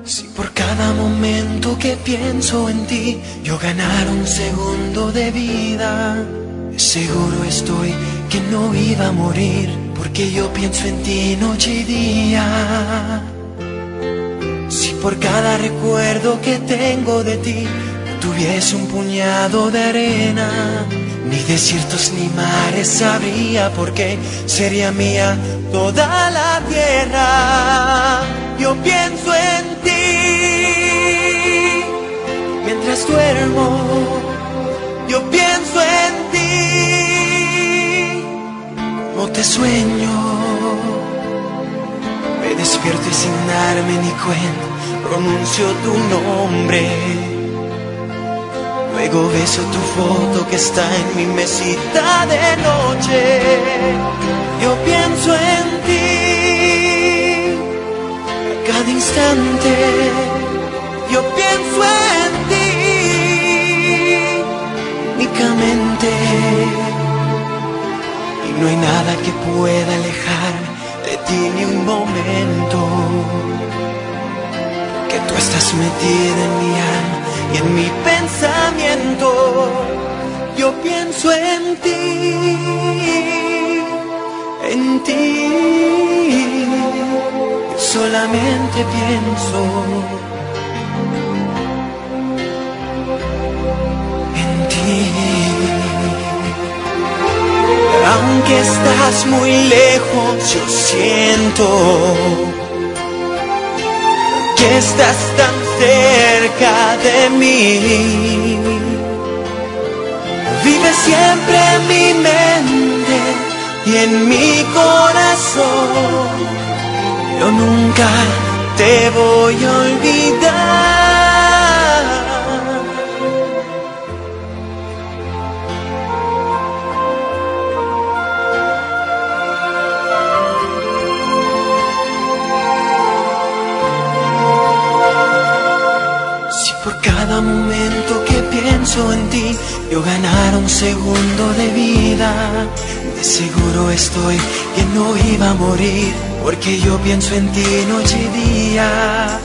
Si por cada momento que pienso en ti yo ganara un segundo de vida, seguro estoy que no iba a morir, porque yo pienso en ti noche y día. Si por cada recuerdo que tengo de ti tuviese un puñado de arena, ni desiertos ni mares sabría, porque sería mía toda la tierra. Yo pienso en ti mientras duermo, yo pienso en ti como te sueño. Me despierto y sin darme ni cuenta pronuncio tu nombre. Luego beso tu foto que está en mi mesita de noche. Yo pienso en ti a cada instante. Yo pienso en ti únicamente. Y no hay nada que pueda alejarme de ti ni un momento, porque tú estás metida en mi alma y en mi pensamiento. Yo pienso en ti, solamente pienso en ti. Aunque estás muy lejos, yo siento que estás tan cerca de mí. Vive siempre en mi mente y en mi corazón. Yo nunca te voy a olvidar. Por cada momento que pienso en ti yo ganara un segundo de vida, de seguro estoy que no iba a morir, porque yo pienso en ti noche y día.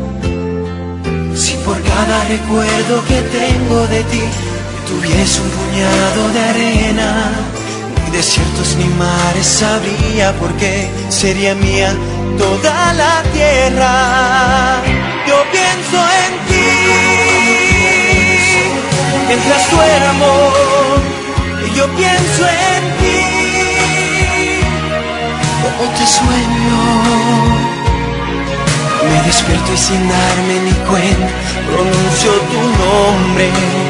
Si por cada recuerdo que tengo de ti tuviese un puñado de arena, ni desiertos ni mares sabría, porque sería mía toda la tierra. Yo pienso en ti mientras duermo, y yo pienso en ti como te sueño. Me despierto y sin darme ni cuenta pronuncio tu nombre.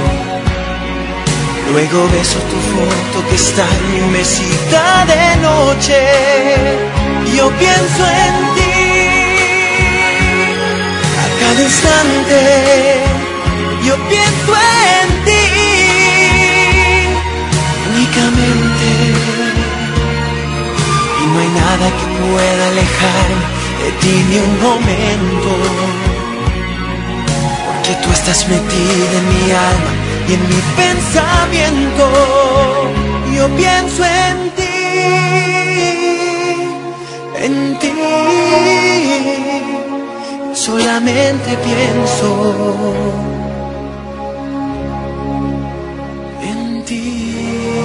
Luego beso tu foto que está en mi mesita de noche. Yo pienso en ti cada instante. Yo pienso en ti únicamente. Y no hay nada que pueda alejarme de ti ni un momento, porque tú estás metida en mi alma y en mi pensamiento. Yo pienso en ti, solamente pienso en ti.